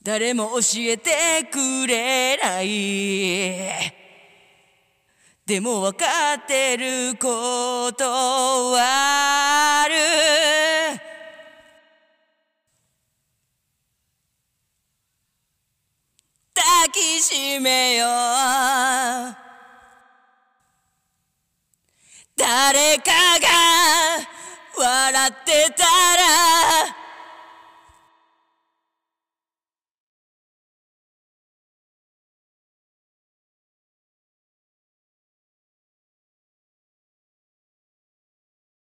誰も教えてくれない。でも分かってることはある。抱きしめよう。誰かが笑ってたら